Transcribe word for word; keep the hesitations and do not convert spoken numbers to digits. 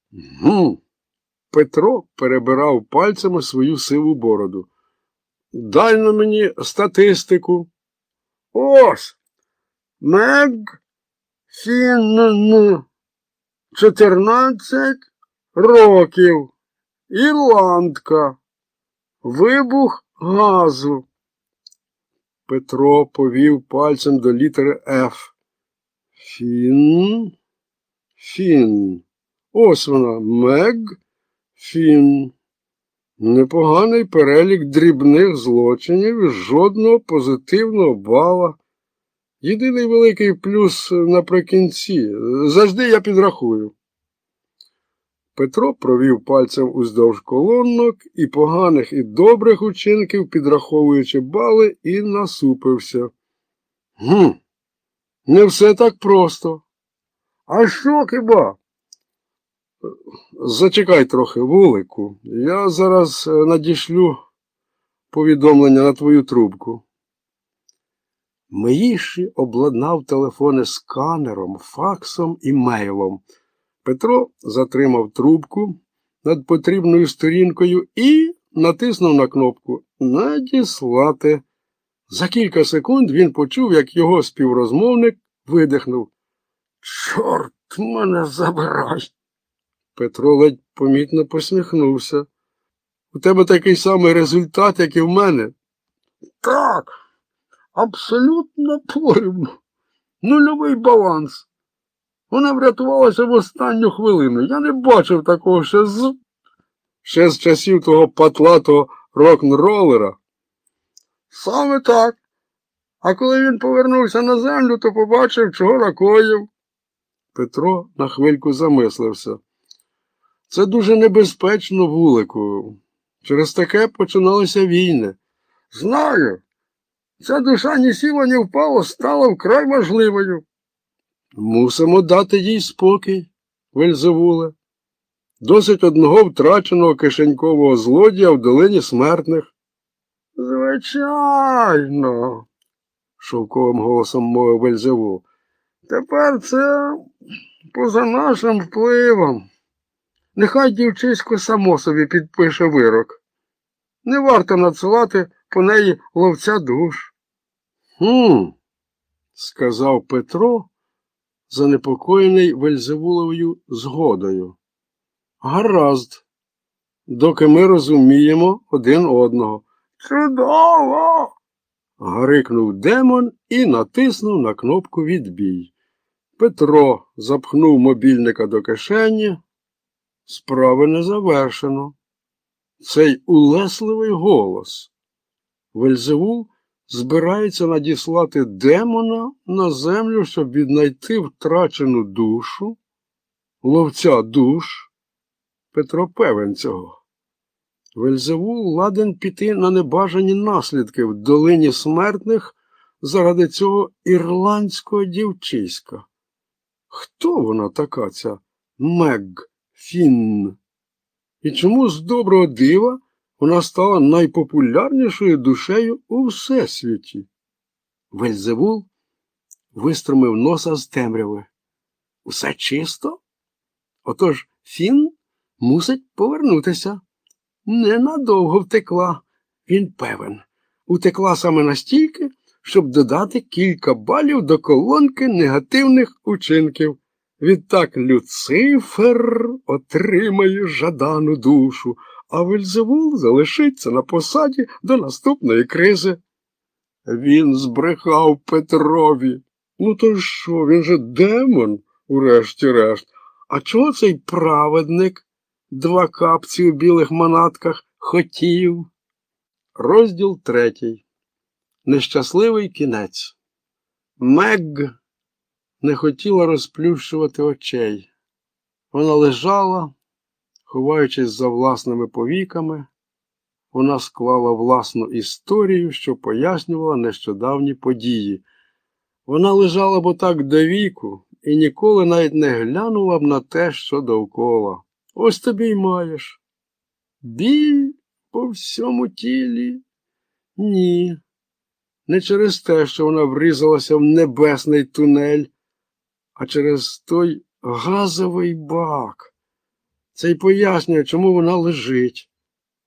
Гм. Петро перебирав пальцями свою сиву бороду. Дай на мені статистику. Ось. Мег Фінн. Чотирнадцять років. Ірландка. Вибух газу. Петро повів пальцем до літери Ф. Фін. Фін. Ось вона. Мег Фін. Непоганий перелік дрібних злочинів і жодного позитивного бала. Єдиний великий плюс наприкінці. Завжди я підрахую. Петро провів пальцем уздовж колонок і поганих, і добрих учинків, підраховуючи бали, і насупився. Гм, не все так просто. А що хіба? Зачекай трохи, вулику. Я зараз надішлю повідомлення на твою трубку. Миїші обладнав телефони сканером, факсом і мейлом. Петро затримав трубку над потрібною сторінкою і натиснув на кнопку «Надіслати». За кілька секунд він почув, як його співрозмовник видихнув. «Чорт мене забирай!» Петро ледь помітно посміхнувся. «У тебе такий самий результат, як і в мене?» «Так, абсолютно порівну. Нульовий баланс. Вона врятувалася в останню хвилину. Я не бачив такого ще з... ще з часів того патлатого рок-н-ролера. Саме так. А коли він повернувся на землю, то побачив, чого накоїв». Петро на хвильку замислився. Це дуже небезпечно, вулику. Через таке починалися війни. Знаю. Ця душа ні сіла, ні впала, стала вкрай важливою. Мусимо дати їй спокій, Вельзевуле. Досить одного втраченого кишенькового злодія в долині смертних. Звичайно, шовковим голосом мовив Вельзевул. Тепер це поза нашим впливом. Нехай дівчисько само собі підпише вирок. Не варто надсилати по неї ловця душ. Хм, сказав Петро, занепокоєний Вельзевуловою згодою. Гаразд, доки ми розуміємо один одного. Чудово! Гарикнув демон і натиснув на кнопку «Відбій». Петро запхнув мобільника до кишені. Справи не завершено. Цей улесливий голос. Вельзевул збирається надіслати демона на землю, щоб віднайти втрачену душу, ловця душ. Петро певен цього. Вельзевул ладен піти на небажані наслідки в долині смертних заради цього ірландського дівчиська. Хто вона така, ця Мег Фінн? І чому з доброго дива вона стала найпопулярнішою душею у всесвіті? Вельзевул виструмив носа з темряви. Усе чисто? Отож Фінн мусить повернутися. Ненадовго втекла, він певен. Утекла саме настільки, щоб додати кілька балів до колонки негативних учинків. Відтак Люцифер отримає жадану душу, а Вельзевул залишиться на посаді до наступної кризи. Він збрехав Петрові. Ну то що, він же демон, урешті-решт. А чого цей праведник, два капці у білих манатках, хотів? Розділ третій. Нещасливий кінець. Мег не хотіла розплющувати очей. Вона лежала, ховаючись за власними повіками. Вона склала власну історію, що пояснювала нещодавні події. Вона лежала б отак до віку і ніколи навіть не глянула б на те, що довкола. Ось тобі й маєш. Біль по всьому тілі? Ні. Не через те, що вона врізалася в небесний тунель, а через той газовий бак. Це й пояснює, чому вона лежить.